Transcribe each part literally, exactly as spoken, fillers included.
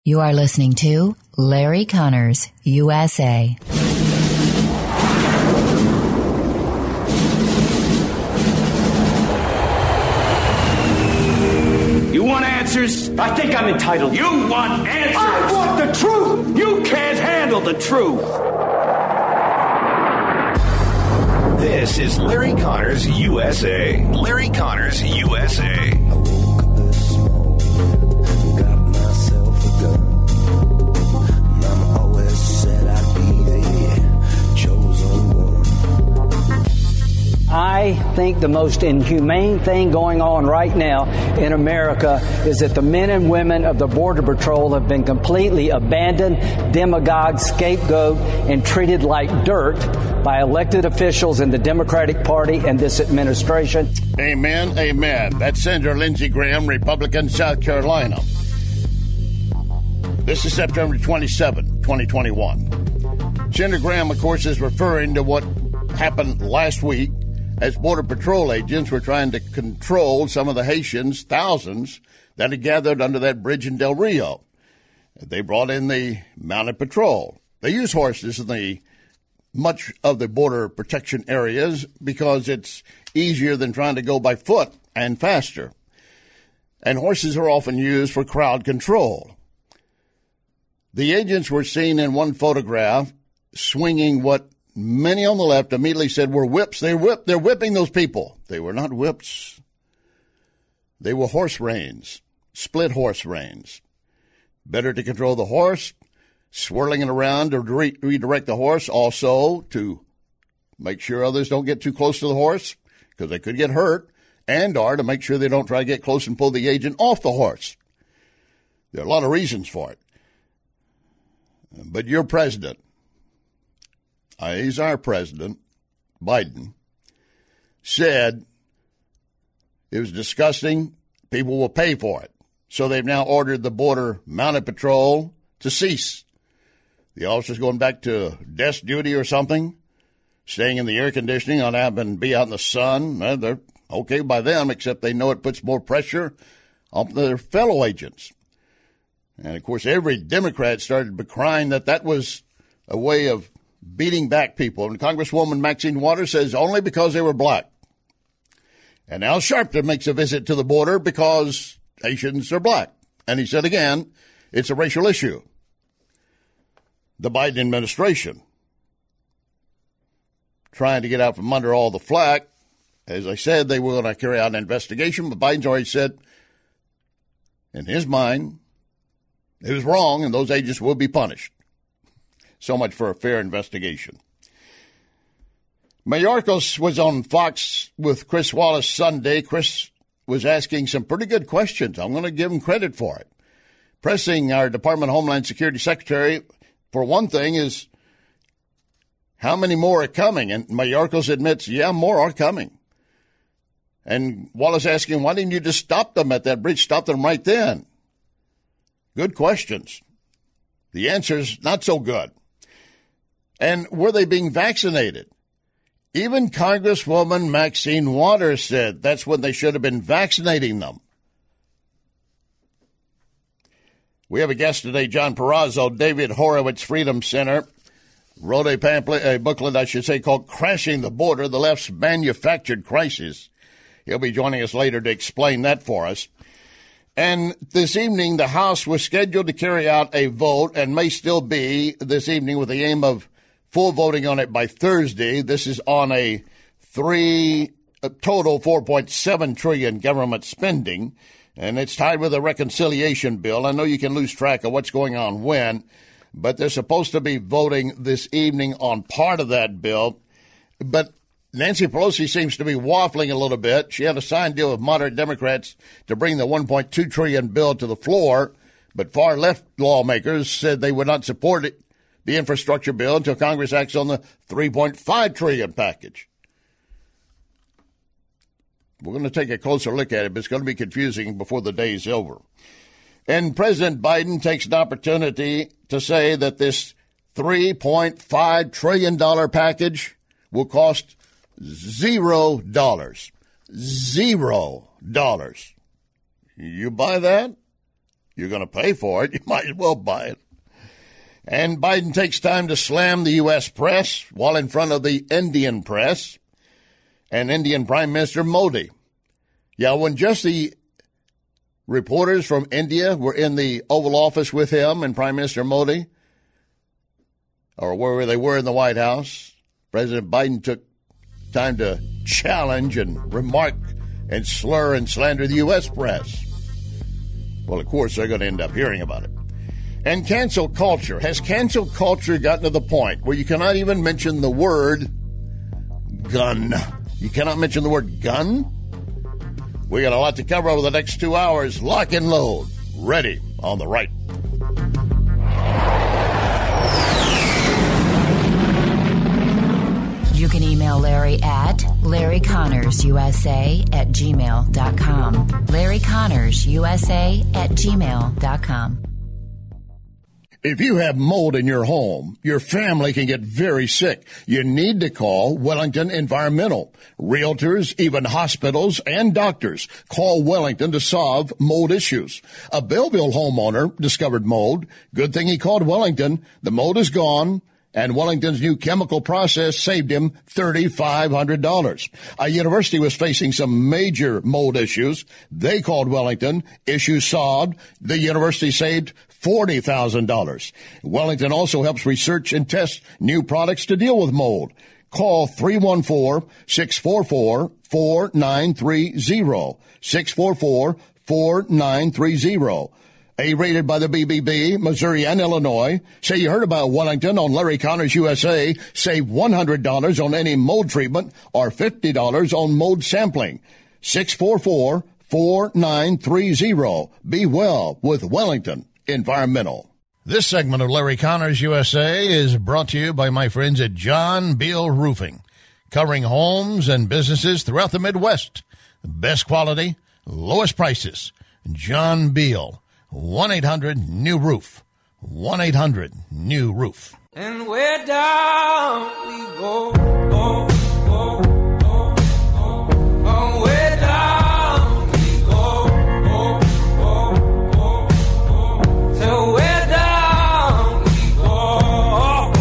You are listening to Larry Connors, U S A. You want answers? I think I'm entitled. You want answers? I want the truth! You can't handle the truth! This is Larry Connors, U S A. Larry Connors, U S A. I think the most inhumane thing going on right now in America is that the men and women of the Border Patrol have been completely abandoned, demagogued, scapegoat, and treated like dirt by elected officials in the Democratic Party and this administration. Amen, amen. That's Senator Lindsey Graham, Republican, South Carolina. This is September twenty-seventh, twenty twenty-one. Senator Graham, of course, is referring to what happened last week as Border Patrol agents were trying to control some of the Haitians, thousands, that had gathered under that bridge in Del Rio. They brought in the mounted patrol. They use horses in the much of the border protection areas because it's easier than trying to go by foot and faster. And horses are often used for crowd control. The agents were seen in one photograph swinging what many on the left immediately said were whips. They're whip. They're whipping those people. They were not whips. They were horse reins, split horse reins. Better to control the horse, swirling it around to re- redirect the horse, also to make sure others don't get too close to the horse because they could get hurt, and or to make sure they don't try to get close and pull the agent off the horse. There are a lot of reasons for it. But your president, Uh, he's our president, Biden, said it was disgusting. People will pay for it. So they've now ordered the Border Mounted Patrol to cease. The officers going back to desk duty or something, staying in the air conditioning on out and be out in the sun. Well, they're okay by them, except they know it puts more pressure on their fellow agents. And, of course, every Democrat started decrying that that was a way of beating back people. And Congresswoman Maxine Waters says only because they were black. And Al Sharpton makes a visit to the border because Haitians are black. And he said again, it's a racial issue. The Biden administration trying to get out from under all the flack. As I said, they were going to carry out an investigation, but Biden's already said, in his mind, it was wrong and those agents will be punished. So much for a fair investigation. Mayorkas was on Fox with Chris Wallace Sunday. Chris was asking some pretty good questions. I'm going to give him credit for it. Pressing our Department of Homeland Security Secretary, for one thing, is how many more are coming? And Mayorkas admits, yeah, more are coming. And Wallace asking, why didn't you just stop them at that bridge? Stop them right then. Good questions. The answer's not so good. And were they being vaccinated? Even Congresswoman Maxine Waters said that's when they should have been vaccinating them. We have a guest today, John Perrazzo, David Horowitz Freedom Center, wrote a pamphlet, a booklet, I should say, called Crashing the Border, the Left's Manufactured Crisis. He'll be joining us later to explain that for us. And this evening, the House was scheduled to carry out a vote and may still be this evening with the aim of full voting on it by Thursday. This is on a three a total four point seven trillion dollars government spending, and it's tied with a reconciliation bill. I know you can lose track of what's going on when, but they're supposed to be voting this evening on part of that bill. But Nancy Pelosi seems to be waffling a little bit. She had a signed deal with moderate Democrats to bring the one point two trillion dollars bill to the floor, but far left lawmakers said they would not support it, the infrastructure bill, until Congress acts on the three point five trillion dollars package. We're going to take a closer look at it, but it's going to be confusing before the day's over. And President Biden takes an opportunity to say that this three point five trillion dollars package will cost zero dollars. Zero dollars. You buy that? you're going to pay for it, you might as well buy it. And Biden takes time to slam the U S press while in front of the Indian press and Indian Prime Minister Modi. Yeah, when just the reporters from India were in the Oval Office with him and Prime Minister Modi, or wherever they were in the White House, President Biden took time to challenge and remark and slur and slander the U S press. Well, of course, they're going to end up hearing about it. And cancel culture. Has cancel culture gotten to the point where you cannot even mention the word gun? You cannot mention the word gun? We got a lot to cover over the next two hours. Lock and load. Ready on the right. You can email Larry at Larry Connors U S A at gmail dot com. Larry Connors U S A at gmail dot com. If you have mold in your home, your family can get very sick. You need to call Wellington Environmental. Realtors, even hospitals and doctors call Wellington to solve mold issues. A Belleville homeowner discovered mold. Good thing he called Wellington. The mold is gone, and Wellington's new chemical process saved him three thousand five hundred dollars. A university was facing some major mold issues. They called Wellington. Issues solved. The university saved forty thousand dollars. Wellington also helps research and test new products to deal with mold. Call three one four, six four four, four nine three zero. six four four, four nine three zero. A-rated by the B B B, Missouri and Illinois. Say you heard about Wellington on Larry Connors U S A. Save one hundred dollars on any mold treatment or fifty dollars on mold sampling. six four four, four nine three zero. Be well with Wellington Environmental. This segment of Larry Connors U S A is brought to you by my friends at John Beal Roofing, covering homes and businesses throughout the Midwest. The best quality, lowest prices. John Beal, one eight hundred new roof. one eight hundred new roof. And where down we go, go, go, go, go. Oh, where down we go, go, go, go, go. So where down we go,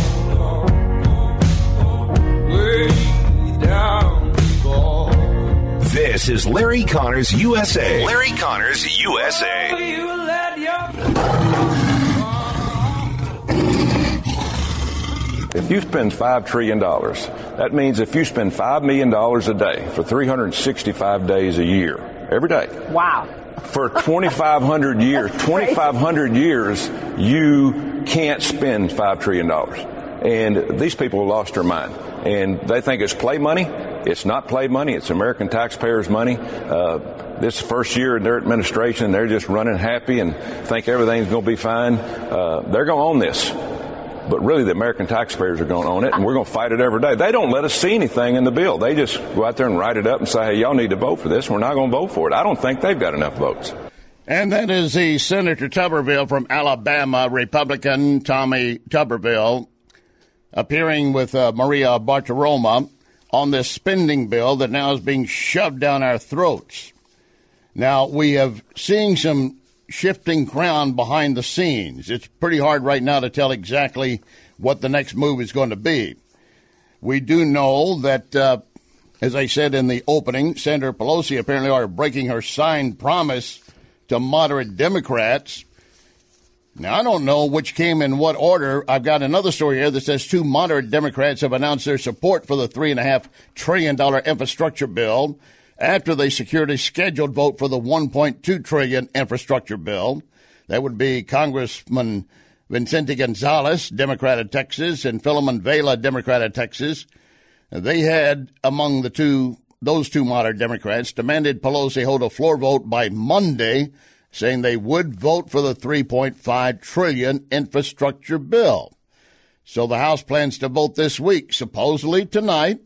go, go, way down we go. This is Larry Connors U S A. Larry Connors U S A. You let your If you spend five trillion dollars, that means if you spend five million dollars a day for three hundred sixty-five days a year, every day. Wow. For twenty-five hundred years, twenty-five hundred years, you can't spend five trillion dollars. And these people lost their mind. And they think it's play money. It's not play money. It's American taxpayers' money. Uh, this first year in their administration, they're just running happy and think everything's going to be fine. Uh, they're going to own this. But really, the American taxpayers are going to own it, and we're going to fight it every day. They don't let us see anything in the bill. They just go out there and write it up and say, hey, y'all need to vote for this. We're not going to vote for it. I don't think they've got enough votes. And that is the Senator Tuberville from Alabama, Republican Tommy Tuberville, appearing with uh, Maria Bartiromo on this spending bill that now is being shoved down our throats. Now, we have seen some shifting ground behind the scenes. It's pretty hard right now to tell exactly what the next move is going to be. We do know that, uh, as I said in the opening, Senator Pelosi apparently are breaking her signed promise to moderate Democrats. Now, I don't know which came in what order. I've got another story here that says two moderate Democrats have announced their support for the three point five trillion dollars infrastructure bill after they secured a scheduled vote for the one point two trillion dollars infrastructure bill. That would be Congressman Vicente Gonzalez, Democrat of Texas, and Philemon Vela, Democrat of Texas. They had, among the two, those two moderate Democrats, demanded Pelosi hold a floor vote by Monday, saying they would vote for the three point five trillion dollars infrastructure bill. So the House plans to vote this week, supposedly tonight,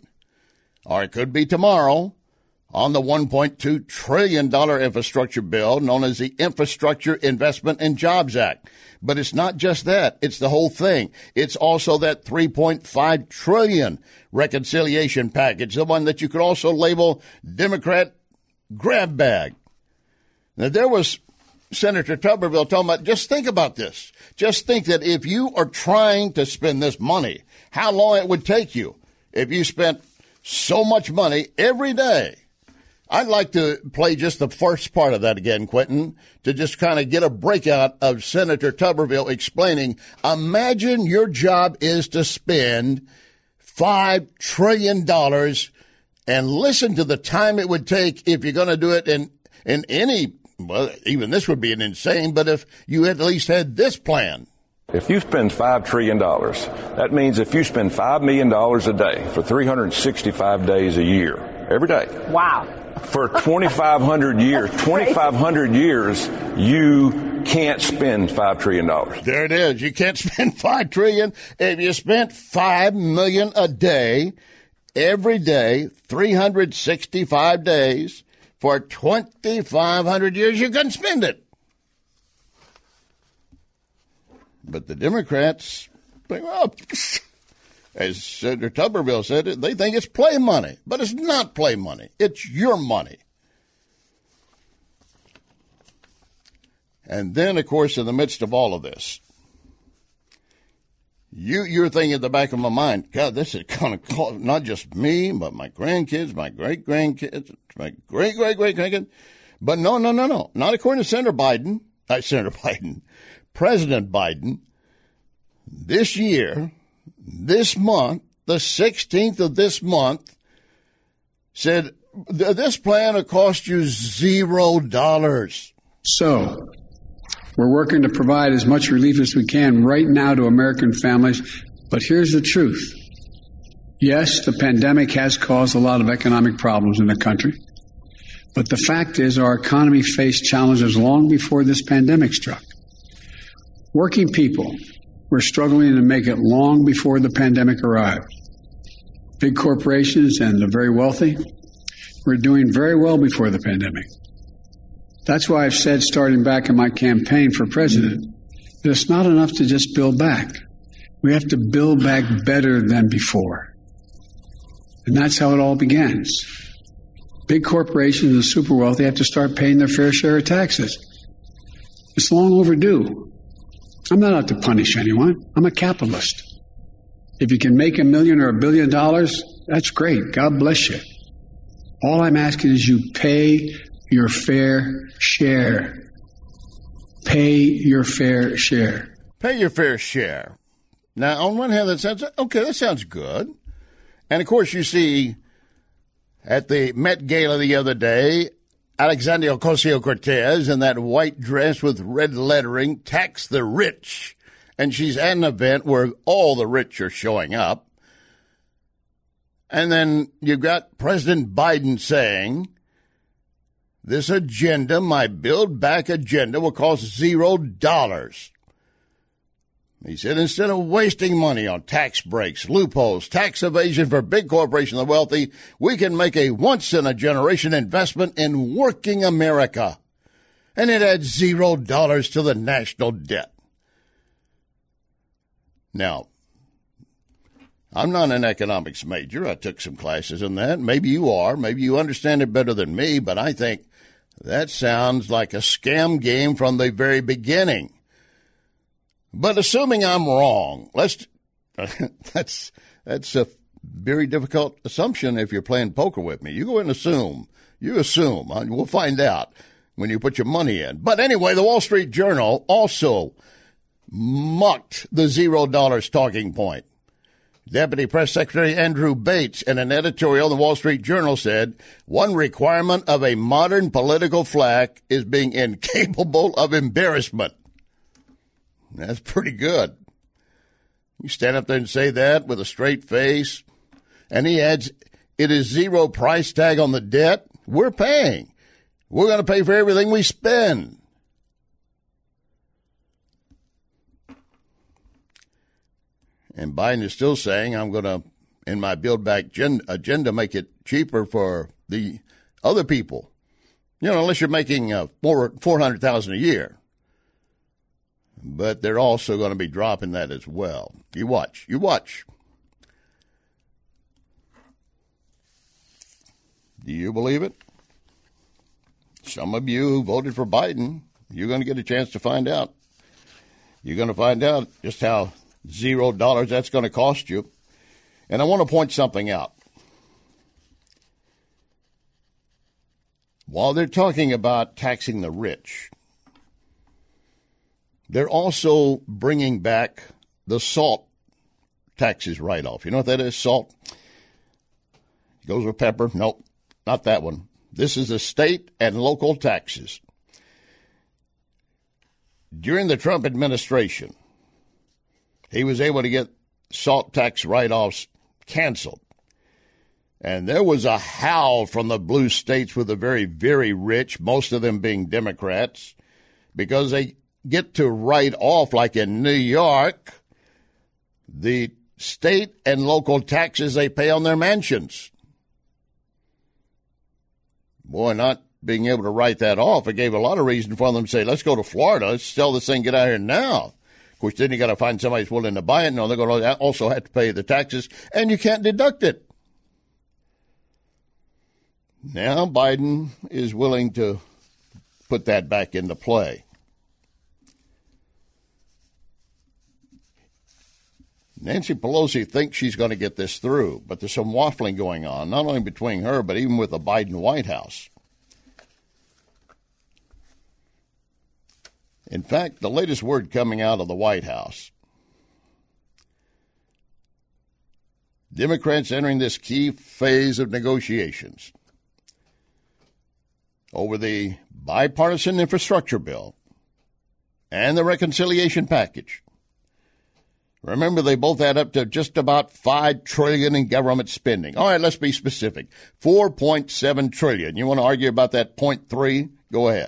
or it could be tomorrow, on the one point two trillion dollars infrastructure bill known as the Infrastructure Investment and Jobs Act. But it's not just that. It's the whole thing. It's also that three point five trillion dollars reconciliation package, the one that you could also label Democrat grab bag. Now, there was Senator Tuberville talking about, just think about this. Just think that if you are trying to spend this money, how long it would take you if you spent so much money every day. I'd like to play just the first part of that again, Quentin, to just kind of get a breakout of Senator Tuberville explaining, imagine your job is to spend five trillion dollars, and listen to the time it would take if you're going to do it in, in any, well, even this would be an insane, but if you at least had this plan. If you spend five trillion dollars, that means if you spend five million dollars a day for three hundred sixty-five days a year, every day. Wow. For twenty-five hundred years, twenty-five hundred years, you can't spend five trillion dollars. There it is. You can't spend five trillion dollars. If you spent five million dollars a day, every day, three hundred sixty-five days, for twenty-five hundred years, you couldn't spend it. But the Democrats think, well, as Senator Tuberville said, they think it's play money. But it's not play money. It's your money. And then, of course, in the midst of all of this, you, you're thinking at the back of my mind, God, this is going to cost not just me, but my grandkids, my great-grandkids, my great-great-great-grandkids. But no, no, no, no. Not according to Senator Biden. Uh, Senator Biden. President Biden, this year, this month, the sixteenth of this month, said this plan will cost you zero dollars. So, we're working to provide as much relief as we can right now to American families. But here's the truth. Yes, the pandemic has caused a lot of economic problems in the country. But the fact is our economy faced challenges long before this pandemic struck. Working people were struggling to make it long before the pandemic arrived. Big corporations and the very wealthy were doing very well before the pandemic. That's why I've said, starting back in my campaign for president, that it's not enough to just build back. We have to build back better than before. And that's how it all begins. Big corporations and the super wealthy have to start paying their fair share of taxes. It's long overdue. I'm not out to punish anyone. I'm a capitalist. If you can make a million or a billion dollars, that's great. God bless you. All I'm asking is you pay your fair share. Pay your fair share. Pay your fair share. Now, on one hand, that sounds, okay, that sounds good. And, of course, you see at the Met Gala the other day, Alexandria Ocasio-Cortez in that white dress with red lettering, tax the rich. And she's at an event where all the rich are showing up. And then you've got President Biden saying, this agenda, my Build Back agenda, will cost zero dollars. He said, instead of wasting money on tax breaks, loopholes, tax evasion for big corporations and the wealthy, we can make a once-in-a-generation investment in working America. And it adds zero dollars to the national debt. Now, I'm not an economics major. I took some classes in that. Maybe you are. Maybe you understand it better than me, but I think that sounds like a scam game from the very beginning. But assuming I'm wrong, let's that's that's a very difficult assumption if you're playing poker with me. You go and assume. You assume. We'll find out when you put your money in. But anyway, the Wall Street Journal also mocked the zero dollars talking point. Deputy Press Secretary Andrew Bates, in an editorial in the Wall Street Journal, said, one requirement of a modern political flag is being incapable of embarrassment. That's pretty good. You stand up there and say that with a straight face. And he adds, it is zero price tag on the debt. We're paying. We're going to pay for everything we spend. And Biden is still saying, I'm going to, in my Build Back agenda, make it cheaper for the other people. You know, unless you're making uh, four hundred thousand dollars a year. But they're also going to be dropping that as well. You watch. You watch. Do you believe it? Some of you who voted for Biden You're going to get a chance to find out. You're going to find out just how zero dollars that's going to cost you. And I want to point something out. While they're talking about taxing the rich, they're also bringing back the salt taxes write-off. You know what that is, salt? Goes with pepper? Nope, not that one. This is the state and local taxes. During the Trump administration, he was able to get salt tax write-offs canceled. And there was a howl from the blue states with the very, very rich, most of them being Democrats, because they get to write off, like in New York, the state and local taxes they pay on their mansions. Boy, not being able to write that off, it gave a lot of reason for them to say, let's go to Florida, let's sell this thing, get out of here now. Of course, then you got to find somebody who's willing to buy it. No, they're going to also have to pay the taxes, and you can't deduct it. Now Biden is willing to put that back into play. Nancy Pelosi thinks she's going to get this through, but there's some waffling going on, not only between her, but even with the Biden White House. In fact, the latest word coming out of the White House, Democrats entering this key phase of negotiations over the bipartisan infrastructure bill and the reconciliation package. Remember, they both add up to just about five trillion dollars in government spending. All right, let's be specific. four point seven trillion dollars. You want to argue about that zero point three? Go ahead.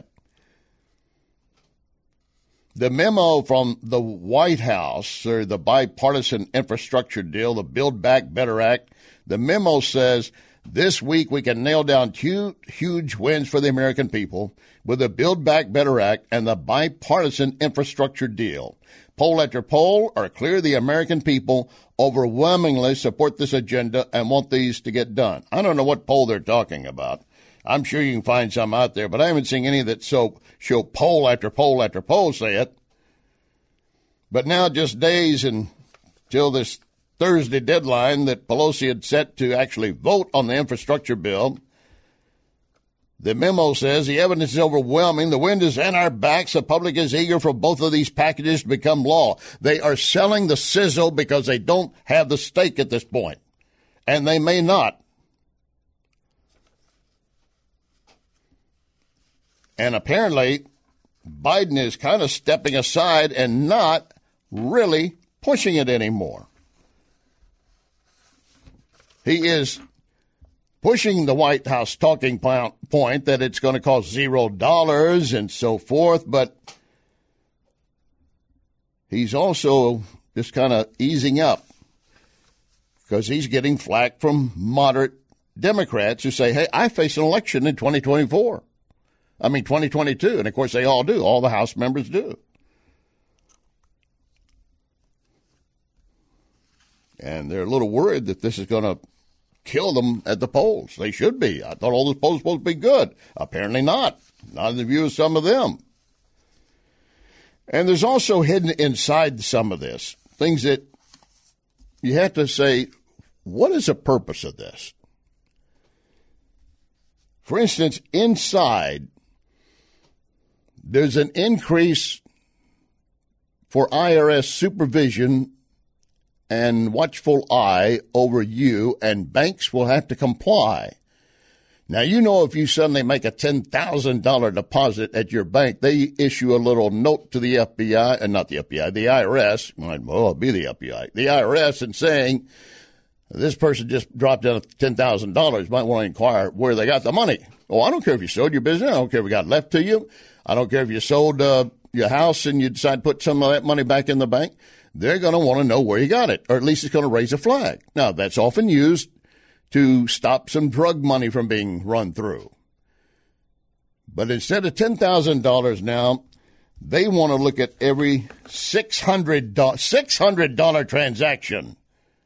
The memo from the White House, or the bipartisan infrastructure deal, the Build Back Better Act, the memo says this week we can nail down two huge wins for the American people with the Build Back Better Act and the bipartisan infrastructure deal. Poll after poll are clear the American people overwhelmingly support this agenda and want these to get done. I don't know what poll they're talking about. I'm sure you can find some out there, but I haven't seen any that so show poll after poll after poll say it. But now, just days until this Thursday deadline that Pelosi had set to actually vote on the infrastructure bill, the memo says the evidence is overwhelming. The wind is in our backs. The public is eager for both of these packages to become law. They are selling the sizzle because they don't have the steak at this point, and they may not. And apparently, Biden is kind of stepping aside and not really pushing it anymore. He is pushing the White House talking point that it's going to cost zero dollars and so forth, but he's also just kind of easing up because he's getting flack from moderate Democrats who say, hey, I face an election in twenty twenty-four. I mean, twenty twenty-two. And, of course, they all do. All the House members do. And they're a little worried that this is going to kill them at the polls. They should be. I thought all the polls were supposed to be good. Apparently not. Not in the view of some of them. And there's also hidden inside some of this things that you have to say, what is the purpose of this? For instance, inside, there's an increase for I R S supervision and watchful eye over you, and banks will have to comply. Now, you know, if you suddenly make a ten thousand dollars deposit at your bank, they issue a little note to the F B I, and not the F B I, the I R S, well, it'll be the F B I, the I R S, and saying, this person just dropped down ten thousand dollars, might want to inquire where they got the money. Oh, I don't care if you sold your business. I don't care if it got left to you. I don't care if you sold uh, your house and you decide to put some of that money back in the bank. They're going to want to know where you got it, or at least it's going to raise a flag. Now, that's often used to stop some drug money from being run through. But instead of ten thousand dollars now, they want to look at every six hundred dollars, six hundred dollars transaction.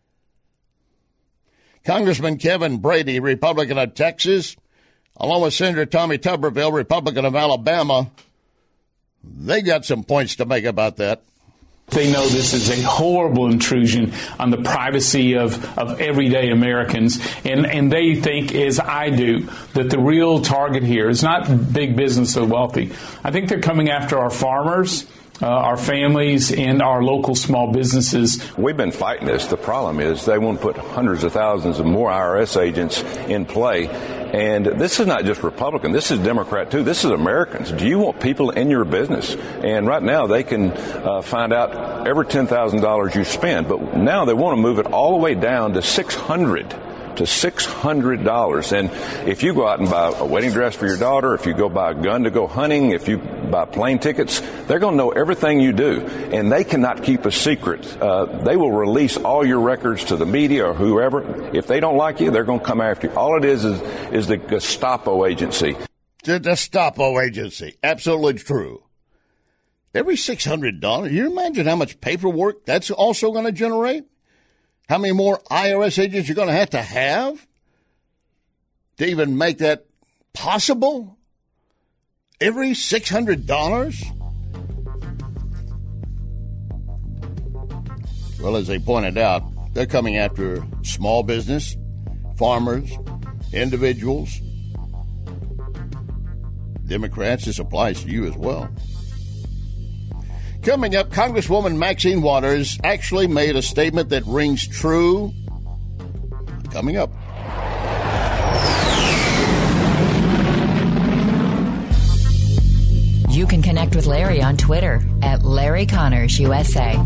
Congressman Kevin Brady, Republican of Texas, along with Senator Tommy Tuberville, Republican of Alabama, They got some points to make about that. They know this is a horrible intrusion on the privacy of, of everyday Americans, and, and they think, as I do, that the real target here is not big business or wealthy. I think they're coming after our farmers, uh, our families, and our local small businesses. We've been fighting this. The problem is they want to put hundreds of thousands of more I R S agents in play. And this is not just Republican. This is Democrat, too. This is Americans. Do you want people in your business? And right now they can uh, find out every ten thousand dollars you spend. But now they want to move it all the way down to six hundred dollars. To six hundred dollars. And if you go out and buy a wedding dress for your daughter, if you go buy a gun to go hunting, if you buy plane tickets, they're going to know everything you do. And they cannot keep a secret. Uh, they will release all your records to the media or whoever. If they don't like you, they're going to come after you. All it is is, is the Gestapo agency. The Gestapo agency. Absolutely true. Every six hundred dollars. You imagine how much paperwork that's also going to generate? How many more I R S agents you're going to have to have to even make that possible? Every six hundred dollars? Well, as they pointed out, they're coming after small business, farmers, individuals. Democrats, this applies to you as well. Coming up, Congresswoman Maxine Waters actually made a statement that rings true. Coming up. You can connect with Larry on Twitter at Larry Connors U S A.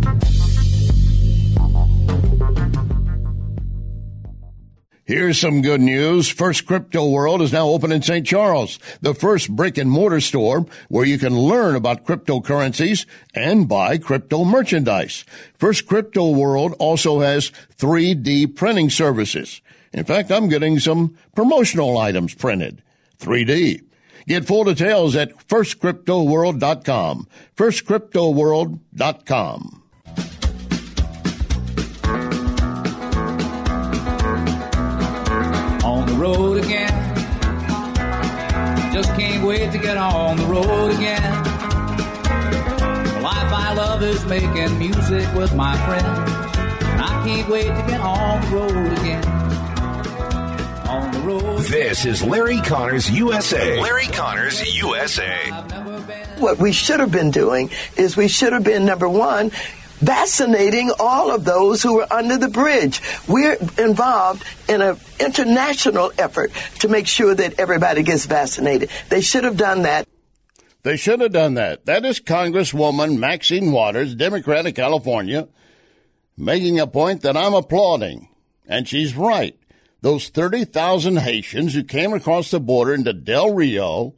Here's some good news. First Crypto World is now open in Saint Charles, the first brick-and-mortar store where you can learn about cryptocurrencies and buy crypto merchandise. First Crypto World also has three D printing services. In fact, I'm getting some promotional items printed. three D. Get full details at first crypto world dot com. first crypto world dot com. On the road again. Just can't wait to get on the road again. The life I love is making music with my friends. And I can't wait to get on the road again. On the road. This is Larry Connors U S A. Larry Connors U S A. What we should have been doing is we should have been, number one, vaccinating all of those who are under the bridge. We're involved in an international effort to make sure that everybody gets vaccinated. They should have done that. They should have done that. That is Congresswoman Maxine Waters, Democrat of California, making a point that I'm applauding. And she's right. Those thirty thousand Haitians who came across the border into Del Rio,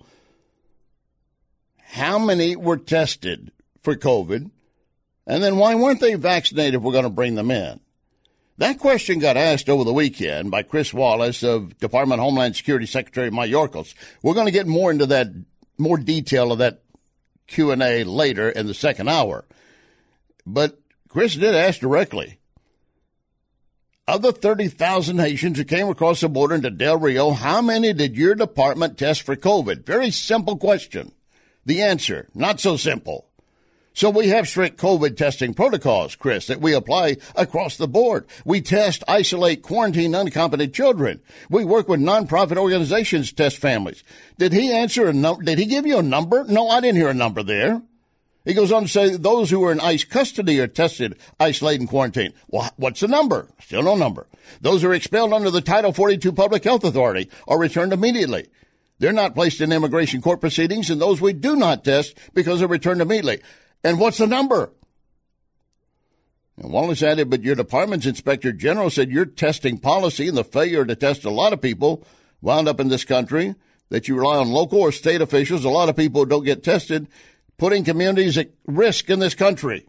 how many were tested for COVID? And then why weren't they vaccinated if we're going to bring them in? That question got asked over the weekend by Chris Wallace of Department of Homeland Security Secretary Mayorkas. We're going to get more into that, more detail of that Q and A later in the second hour. But Chris did ask directly, of the thirty thousand Haitians who came across the border into Del Rio, how many did your department test for COVID? Very simple question. The answer, not so simple. So we have strict COVID testing protocols, Chris, that we apply across the board. We test, isolate, quarantine unaccompanied children. We work with nonprofit organizations to test families. Did he answer a number? Did he give you a number? No, I didn't hear a number there. He goes on to say those who are in ICE custody are tested, isolated, and quarantined. Well, what's the number? Still no number. Those who are expelled under the Title forty-two Public Health Authority are returned immediately. They're not placed in immigration court proceedings, and those we do not test because they're returned immediately. And what's the number? And Wallace added, but your department's inspector general said your testing policy and the failure to test a lot of people wound up in this country, that you rely on local or state officials, a lot of people who don't get tested, putting communities at risk in this country.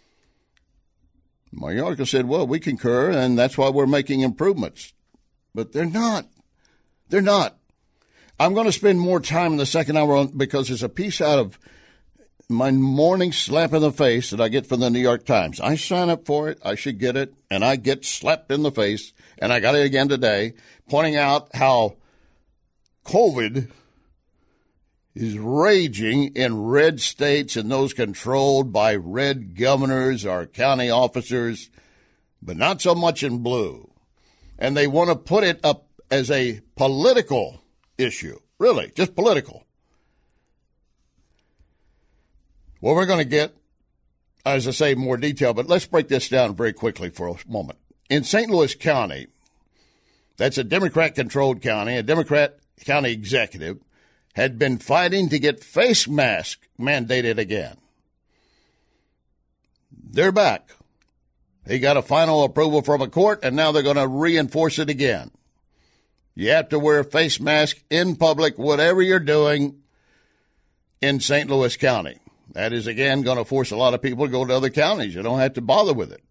Mayorkas said, well, we concur, and that's why we're making improvements. But they're not. They're not. I'm going to spend more time in the second hour on, because there's a piece out of my morning slap in the face that I get from the New York Times. I sign up for it. I should get it. And I get slapped in the face. And I got it again today, pointing out how COVID is raging in red states and those controlled by red governors or county officers, but not so much in blue. And they want to put it up as a political issue. Really, just political. Well, we're going to get, as I say, more detail, but let's break this down very quickly for a moment. In Saint Louis County, that's a Democrat-controlled county, a Democrat county executive had been fighting to get face masks mandated again. They're back. He got a final approval from a court, and now they're going to reinforce it again. You have to wear a face mask in public, whatever you're doing in Saint Louis County. That is, again, going to force a lot of people to go to other counties. You don't have to bother with it.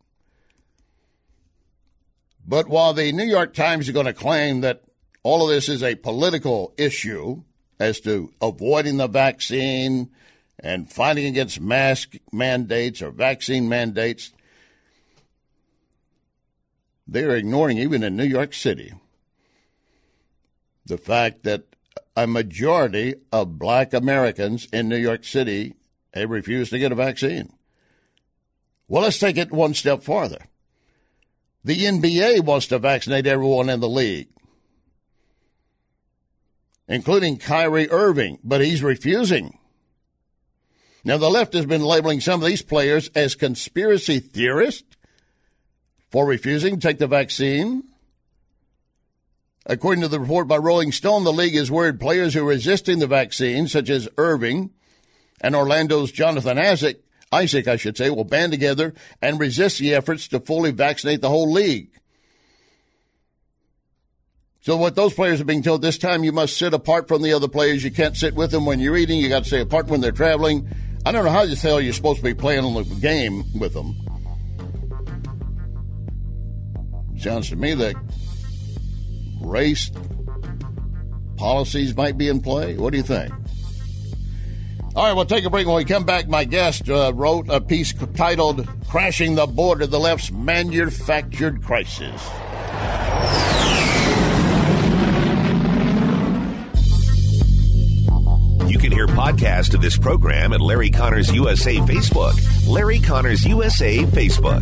But while the New York Times is going to claim that all of this is a political issue as to avoiding the vaccine and fighting against mask mandates or vaccine mandates, they're ignoring, even in New York City, the fact that a majority of black Americans in New York City have refused to get a vaccine. Well, let's take it one step farther. The N B A wants to vaccinate everyone in the league, including Kyrie Irving, but he's refusing. Now, the left has been labeling some of these players as conspiracy theorists for refusing to take the vaccine. According to the report by Rolling Stone, the league is worried players who are resisting the vaccine, such as Irving and Orlando's Jonathan Isaac, Isaac, I should say, will band together and resist the efforts to fully vaccinate the whole league. So what those players are being told this time, you must sit apart from the other players. You can't sit with them when you're eating. You got to stay apart when they're traveling. I don't know how the hell you're supposed to be playing on the game with them. Sounds to me that race policies might be in play. What do you think? All right, we'll take a break. When we come back, my guest uh, wrote a piece titled Crashing the Border, the Left's Manufactured Crisis. You can hear podcasts of this program at Larry Connors U S A Facebook. Larry Connors U S A Facebook.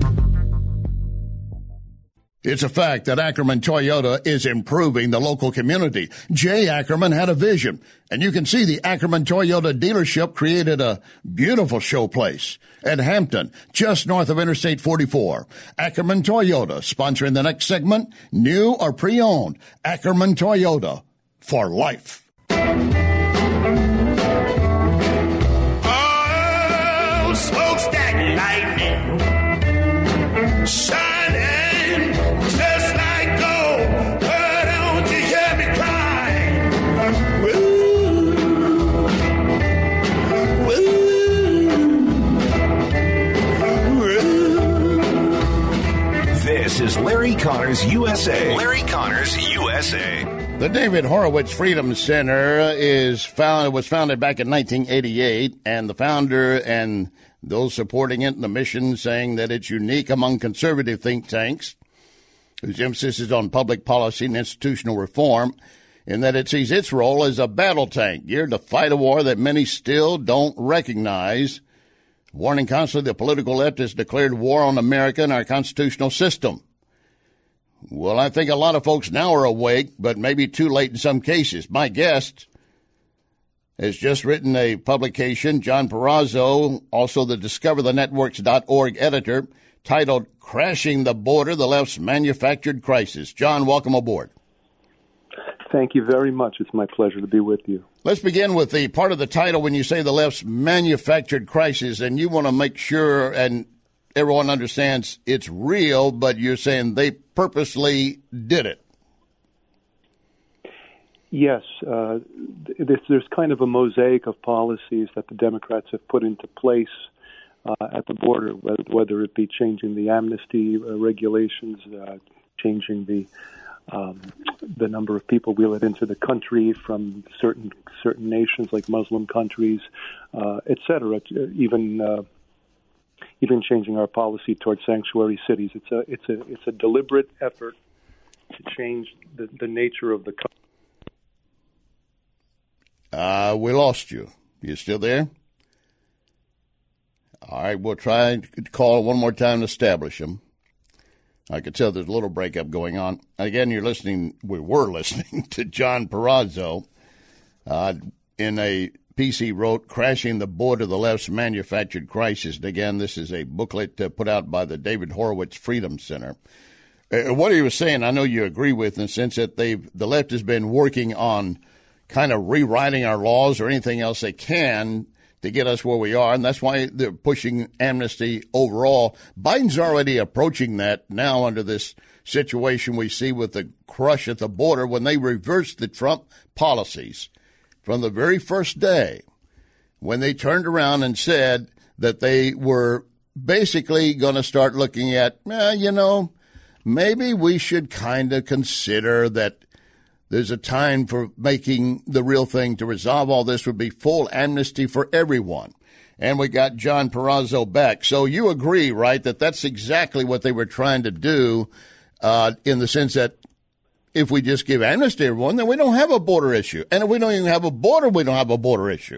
It's a fact that Ackerman Toyota is improving the local community. Jay Ackerman had a vision, and you can see the Ackerman Toyota dealership created a beautiful showplace at Hampton, just north of Interstate forty-four. Ackerman Toyota, sponsoring the next segment, new or pre-owned. Ackerman Toyota, for life. Oh, smokestack lightning, shining just like gold. Why don't you hear me cry? Woo, woo, woo. This is Larry Connors U S A. Larry Connors U S A. The David Horowitz Freedom Center is found, was founded back in nineteen eighty-eight, and the founder and those supporting it, and the mission saying that it's unique among conservative think tanks, whose emphasis is on public policy and institutional reform, in that it sees its role as a battle tank geared to fight a war that many still don't recognize, warning constantly the political left has declared war on America and our constitutional system. Well, I think a lot of folks now are awake, but maybe too late in some cases. My guest has just written a publication, John Perazzo, also the discover the networks dot org editor, titled Crashing the Border, the Left's Manufactured Crisis. John, welcome aboard. Thank you very much. It's my pleasure to be with you. Let's begin with the part of the title when you say the left's manufactured crisis, and you want to make sure and everyone understands it's real, but you're saying they purposely did it. Yes. Uh, there's, there's kind of a mosaic of policies that the Democrats have put into place uh, at the border, whether, whether it be changing the amnesty uh, regulations, uh, changing the um, the number of people we let into the country from certain certain nations like Muslim countries, uh, et cetera, even uh, even changing our policy towards sanctuary cities. It's a it's a it's a deliberate effort to change the, the nature of the country. Uh, we lost you. You still there? All right, we'll try to call one more time to establish him. I could tell there's a little breakup going on. Again, you're listening, we were listening to John Purrazzo uh, in a piece he wrote, Crashing the Border, the Left's Manufactured Crisis. And again, this is a booklet uh, put out by the David Horowitz Freedom Center. Uh, what he was saying, I know you agree with in the sense that they've, the left has been working on kind of rewriting our laws or anything else they can to get us where we are, and that's why they're pushing amnesty overall. Biden's already approaching that now under this situation we see with the crush at the border when they reversed the Trump policies from the very first day, when they turned around and said that they were basically going to start looking at, eh, you know, maybe we should kind of consider that there's a time for making the real thing to resolve all this would be full amnesty for everyone. And we got John Purrazzo back. So you agree, right, that that's exactly what they were trying to do uh, in the sense that if we just give amnesty to everyone, then we don't have a border issue. And if we don't even have a border, we don't have a border issue.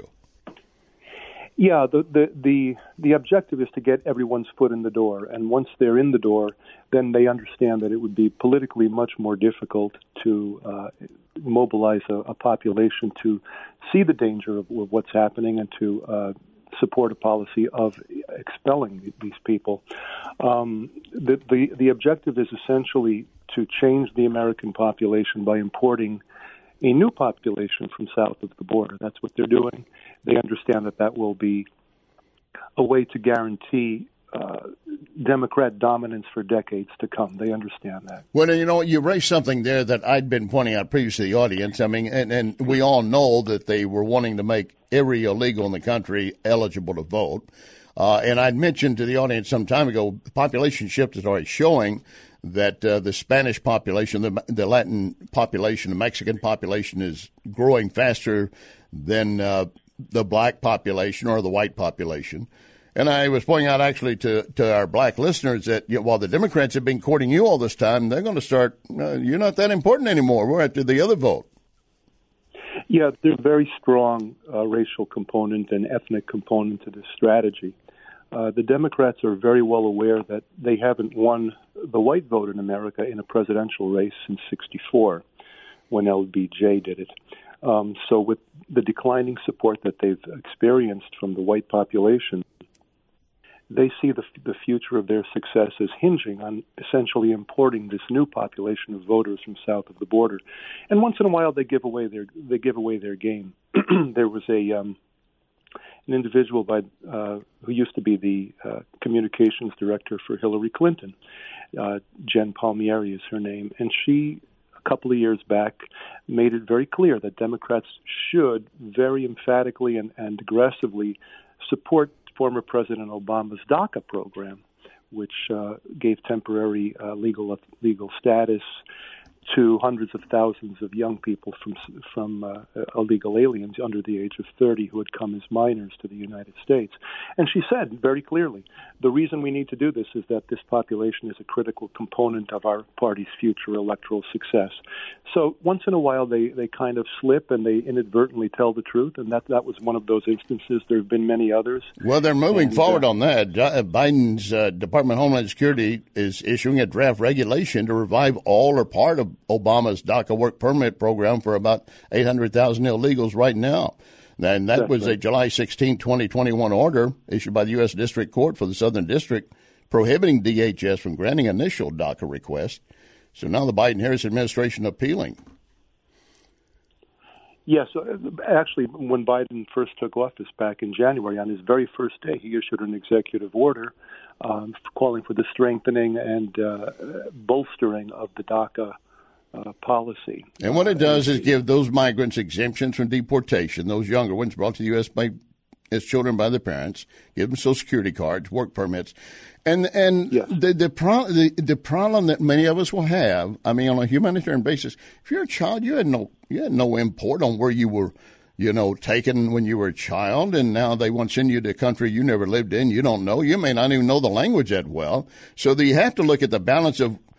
Yeah, the, the, the, the objective is to get everyone's foot in the door. And once they're in the door, then they understand that it would be politically much more difficult to uh, mobilize a, a population to see the danger of, of what's happening and to uh, support a policy of expelling these people. Um, the, the, the objective is essentially to change the American population by importing a new population from south of the border. That's what they're doing. They understand that that will be a way to guarantee uh, Democrat dominance for decades to come. They understand that. Well, you know, you raised something there that I'd been pointing out previously to the audience. I mean, and, and we all know that they were wanting to make every illegal in the country eligible to vote. Uh, and I'd mentioned to the audience some time ago, the population shift is already showing that uh, the Spanish population, the, the Latin population, the Mexican population is growing faster than uh, the black population or the white population. And I was pointing out actually to, to our black listeners that, you know, while the Democrats have been courting you all this time, they're going to start, uh, you're not that important anymore. We're after the other vote. Yeah, there's a very strong uh, racial component and ethnic component to this strategy. Uh, the Democrats are very well aware that they haven't won the white vote in America in a presidential race since sixty-four, when L B J did it. Um, so with the declining support that they've experienced from the white population, they see the, the future of their success as hinging on essentially importing this new population of voters from south of the border. And once in a while, they give away their they give away their game. There was a um, an individual by uh, who used to be the uh, communications director for Hillary Clinton. Uh, Jen Palmieri is her name, and she, a couple of years back, made it very clear that Democrats should very emphatically and, and aggressively support former President Obama's DACA program, which uh, gave temporary uh, legal legal status to hundreds of thousands of young people from from uh, illegal aliens under the age of thirty who had come as minors to the United States. And she said very clearly, the reason we need to do this is that this population is a critical component of our party's future electoral success. So once in a while they, they kind of slip and they inadvertently tell the truth, and that, that was one of those instances. There have been many others. Well, they're moving and, forward uh, on that. Biden's uh, Department of Homeland Security is issuing a draft regulation to revive all or part of Obama's DACA work permit program for about eight hundred thousand illegals right now. And that That's was right. a July sixteenth, twenty twenty-one order issued by the U S District Court for the Southern District prohibiting D H S from granting initial DACA requests. So now the Biden-Harris administration appealing. Yes, actually, when Biden first took office back in January, on his very first day, he issued an executive order um, calling for the strengthening and uh, bolstering of the DACA uh, policy. And what it does is give those migrants exemptions from deportation, those younger ones brought to the U S by as children by their parents, give them Social Security cards, work permits. And and yes. the, the, pro- the the problem that many of us will have, I mean, on a humanitarian basis, if you're a child, you had no you had no import on where you were, you know, taken when you were a child, and now they want to send you to a country you never lived in. You don't know. You may not even know the language that well. So you have to look at the balance of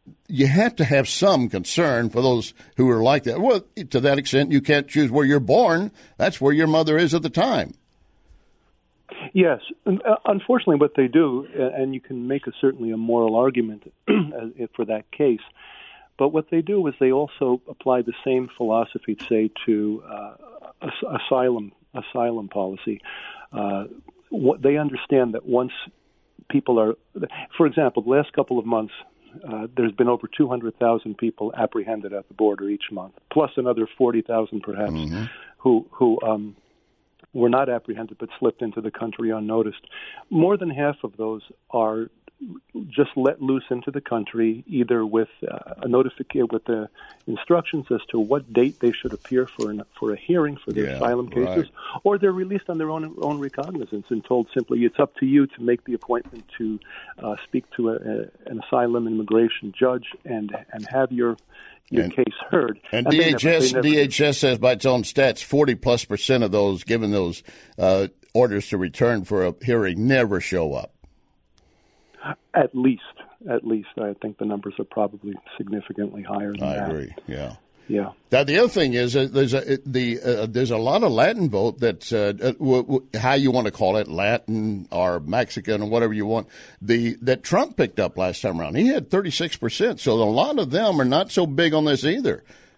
you have to have some concern for those who are like that. Well, to that extent, you can't choose where you're born. That's where your mother is at the time. Yes. Unfortunately, what they do, and you can make a, certainly a moral argument for that case, but what they do is they also apply the same philosophy, say, to uh, asylum asylum policy. Uh, what they understand that once people are, for example, the last couple of months, uh, there's been over two hundred thousand people apprehended at the border each month, plus another forty thousand perhaps, mm-hmm. who who um, were not apprehended but slipped into the country unnoticed. More than half of those are just let loose into the country, either with uh, a notification, with the instructions as to what date they should appear for an, for a hearing for their yeah, asylum cases, right. or they're released on their own own recognizance and told simply, it's up to you to make the appointment to uh, speak to a, a, an asylum immigration judge and and have your your and, case heard. And, and D H S never, D H S says by its own stats, forty plus percent of those given those uh, orders to return for a hearing never show up. At least, at least, I think the numbers are probably significantly higher than I that. I agree. Yeah. Yeah. Now the other thing is uh, there's a the uh, there's a lot of Latin vote that's uh, uh, w- w- how you want to call it, Latin or Mexican or whatever you want. The that Trump picked up last time around, he had thirty-six percent. So a lot of them are not so big on this either.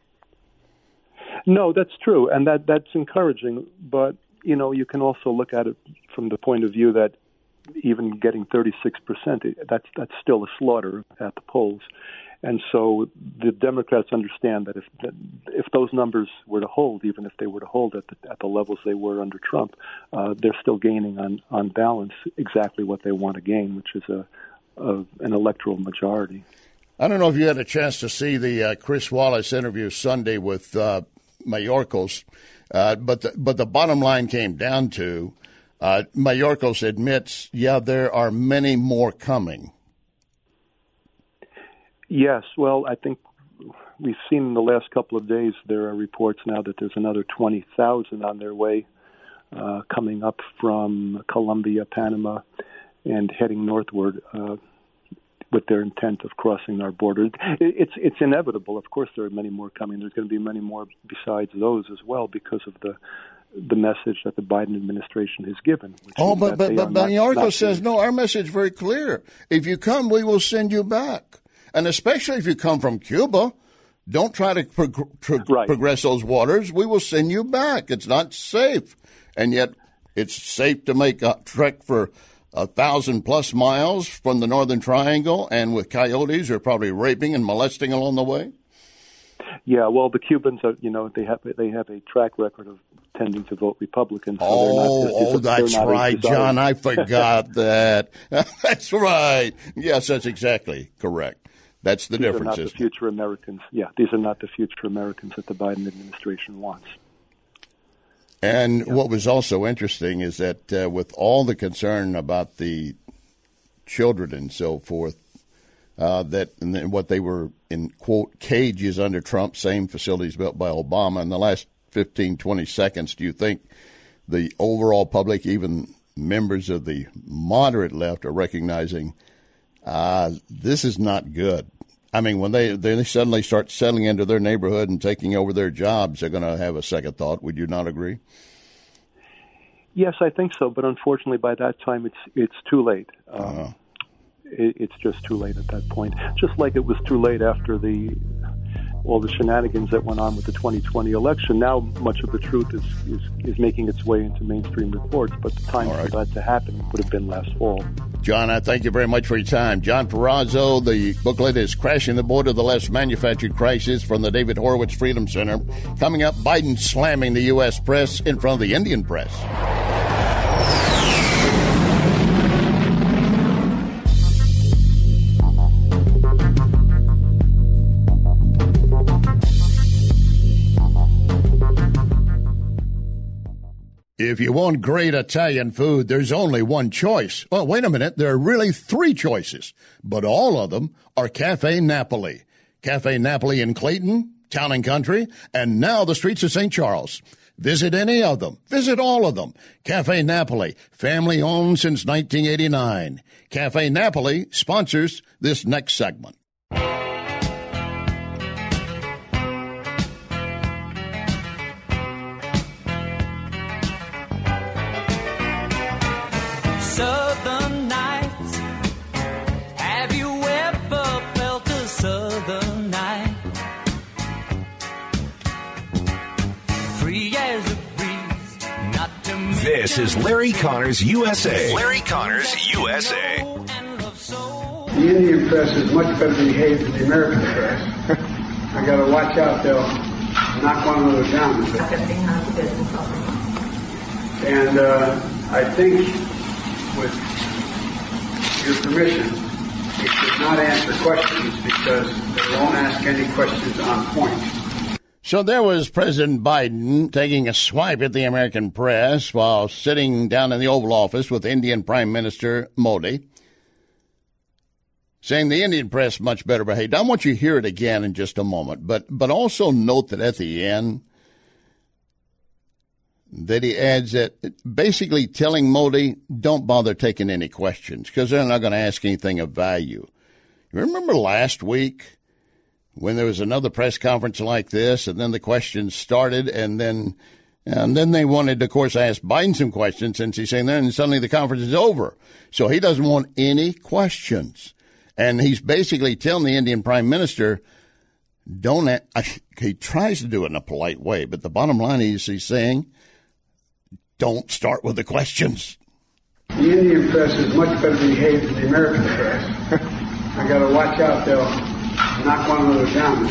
No, that's true, and that that's encouraging. But you know, you can also look at it from the point of view that even getting thirty-six percent, that's that's still a slaughter at the polls. And so the Democrats understand that if if those numbers were to hold, even if they were to hold at the, at the levels they were under Trump, uh, they're still gaining on, on balance exactly what they want to gain, which is a, a an electoral majority. I don't know if you had a chance to see the uh, Chris Wallace interview Sunday with uh, Mayorkas, uh, but the, but the bottom line came down to uh, Mayorkas admits, yeah, there are many more coming. Yes, well, I think we've seen in the last couple of days there are reports now that there's another twenty thousand on their way uh, coming up from Colombia, Panama, and heading northward uh, with their intent of crossing our border. It's it's inevitable. Of course, there are many more coming. There's going to be many more besides those as well because of the the message that the Biden administration has given. Oh, but but, but Mayorkas says, no, our message is very clear. If you come, we will send you back. And especially if you come from Cuba, don't try to prog- pro- right. progress those waters. We will send you back. It's not safe. And yet it's safe to make a trek for a thousand plus miles from the Northern Triangle, and with coyotes who are probably raping and molesting along the way. Yeah, well, the Cubans are, you know, they have they have a track record of tending to vote Republican. So oh, they're not, oh, that's right, John. I forgot that. That's right. Yes, that's exactly correct. That's the these difference. These are not the future Americans. Yeah, these are not the future Americans that the Biden administration wants. And yeah. What was also interesting is that uh, with all the concern about the children and so forth, uh, that and then what they were in, quote, cages under Trump, same facilities built by Obama, in the last fifteen, twenty seconds, do you think the overall public, even members of the moderate left, are recognizing uh, this is not good? I mean, when they, they suddenly start settling into their neighborhood and taking over their jobs, they're going to have a second thought. Would you not agree? Yes, I think so. But unfortunately, by that time, it's it's too late. Um, uh-huh. it, it's just too late at that point. Just like it was too late after the all the shenanigans that went on with the twenty twenty election. Now, much of the truth is is, is making its way into mainstream reports. But the time right. for that to happen would have been last fall. John, I thank you very much for your time. John Purrazzo, the booklet is Crashing the Border, the Left's Manufactured Crisis from the David Horowitz Freedom Center. Coming up, Biden slamming the U S press in front of the Indian press. If you want great Italian food, there's only one choice. Oh, wait a minute. There are really three choices, but all of them are Cafe Napoli. Cafe Napoli in Clayton, Town and Country, and now the streets of Saint Charles. Visit any of them. Visit all of them. Cafe Napoli, family owned since nineteen eighty-nine. Cafe Napoli sponsors this next segment. This is Larry Connors U S A. Larry Connors U S A. The Indian press is much better behaved than the American press. I got to watch out; they'll knock one another down. And uh, I think, with your permission, we should not answer questions because they won't ask any questions on point. So there was President Biden taking a swipe at the American press while sitting down in the Oval Office with Indian Prime Minister Modi, saying the Indian press much better behaved. I want you to hear it again in just a moment, but but also note that at the end that he adds that basically telling Modi, don't bother taking any questions because they're not going to ask anything of value. You remember last week when there was another press conference like this, and then the questions started, and then and then they wanted to, of course, ask Biden some questions since he's saying that, and suddenly the conference is over. So he doesn't want any questions. And he's basically telling the Indian Prime Minister, don't, a- he tries to do it in a polite way, but the bottom line is he's saying, don't start with the questions. The Indian press is much better behaved than the American press. I got to watch out; they'll knock one another down.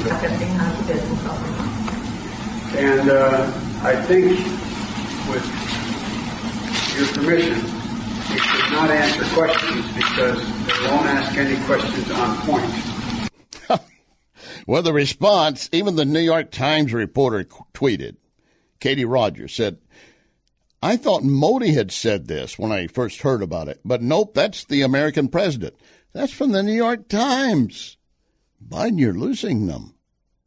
And uh, I think, with your permission, we should not answer questions because they won't ask any questions on point. Well, the response, even the New York Times reporter tweeted, Katie Rogers said, I thought Modi had said this when I first heard about it, but nope, that's the American president. That's from the New York Times. Biden, you're losing them.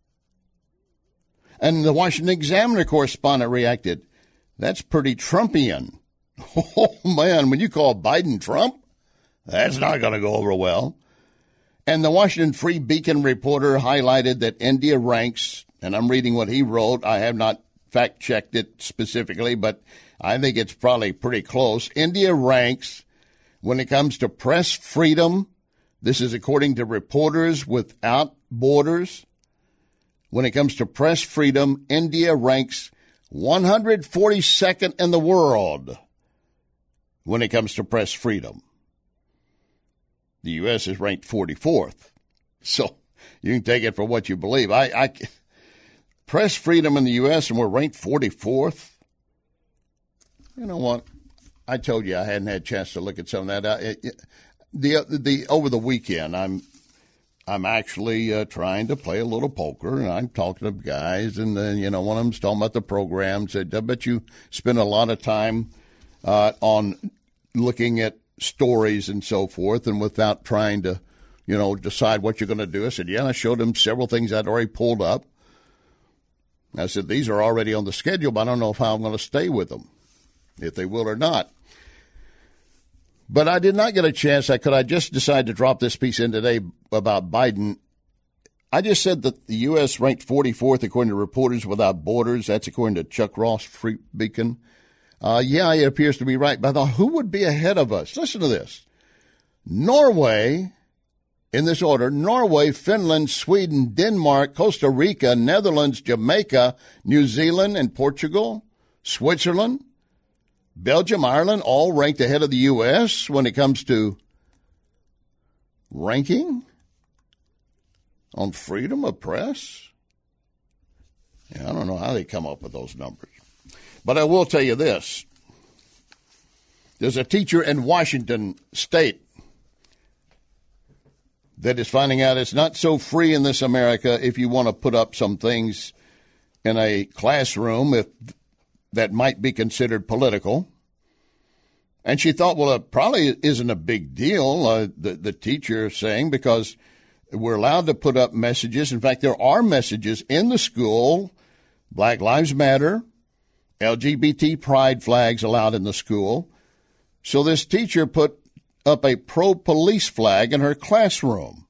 And the Washington Examiner correspondent reacted, that's pretty Trumpian. Oh, man, when you call Biden Trump, that's not going to go over well. And the Washington Free Beacon reporter highlighted that India ranks, and I'm reading what he wrote. I have not fact-checked it specifically, but I think it's probably pretty close. India ranks when it comes to press freedom. This is according to Reporters Without Borders. When it comes to press freedom, India ranks one hundred forty-second in the world when it comes to press freedom. The U S is ranked forty-fourth. So you can take it for what you believe. I, I press freedom in the U S and we're ranked forty-fourth. You know what? I told you I hadn't had a chance to look at some of that. It, it, the the over the weekend, I'm I'm actually uh, trying to play a little poker, and I'm talking to guys, and then you know one of them's talking about the program. Said, I bet you spend a lot of time uh, on looking at stories and so forth, and without trying to, you know, decide what you're going to do. I said, yeah. I showed him several things I'd already pulled up. I said, these are already on the schedule, but I don't know if how I'm going to stay with them, if they will or not. But I did not get a chance. I could. I just decided to drop this piece in today about Biden. I just said that the U S ranked forty-fourth according to Reporters Without Borders. That's according to Chuck Ross, Free Beacon. Uh, yeah, it appears to be right. But I thought, who would be ahead of us? Listen to this. Norway, in this order, Norway, Finland, Sweden, Denmark, Costa Rica, Netherlands, Jamaica, New Zealand, and Portugal, Switzerland, Belgium, Ireland, all ranked ahead of the U S when it comes to ranking on freedom of press. Yeah, I don't know how they come up with those numbers. But I will tell you this. There's a teacher in Washington State that is finding out it's not so free in this America if you want to put up some things in a classroom if that might be considered political. And she thought, well, it probably isn't a big deal, uh, the, the teacher saying, because we're allowed to put up messages. In fact, there are messages in the school, Black Lives Matter, L G B T pride flags allowed in the school. So this teacher put up a pro-police flag in her classroom.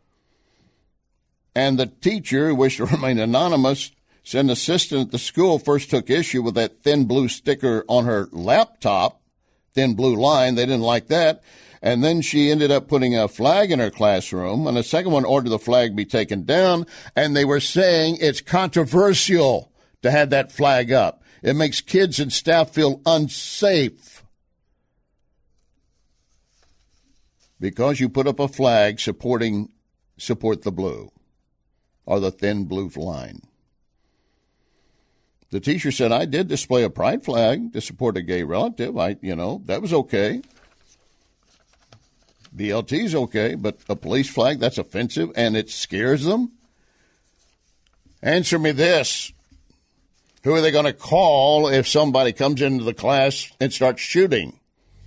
And the teacher, who wished to remain anonymous, said an assistant at the school first took issue with that thin blue sticker on her laptop, thin blue line. They didn't like that. And then she ended up putting a flag in her classroom, and a second one ordered the flag be taken down, and they were saying it's controversial to have that flag up. It makes kids and staff feel unsafe because you put up a flag supporting Support the Blue or the thin blue line. The teacher said, I did display a pride flag to support a gay relative. I, you know, that was okay. B L T's okay, but a police flag, that's offensive and it scares them? Answer me this. Who are they going to call if somebody comes into the class and starts shooting?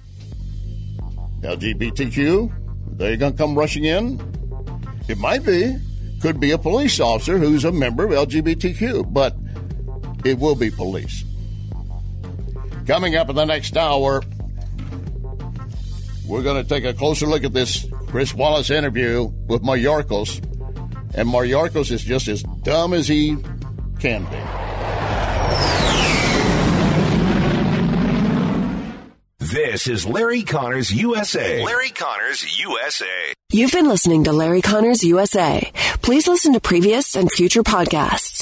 L G B T Q? Are they going to come rushing in? It might be. Could be a police officer who's a member of L G B T Q, but it will be police. Coming up in the next hour, we're going to take a closer look at this Chris Wallace interview with Mayorkas. And Mayorkas is just as dumb as he can be. This is Larry Connors U S A. Larry Connors U S A. You've been listening to Larry Connors U S A. Please listen to previous and future podcasts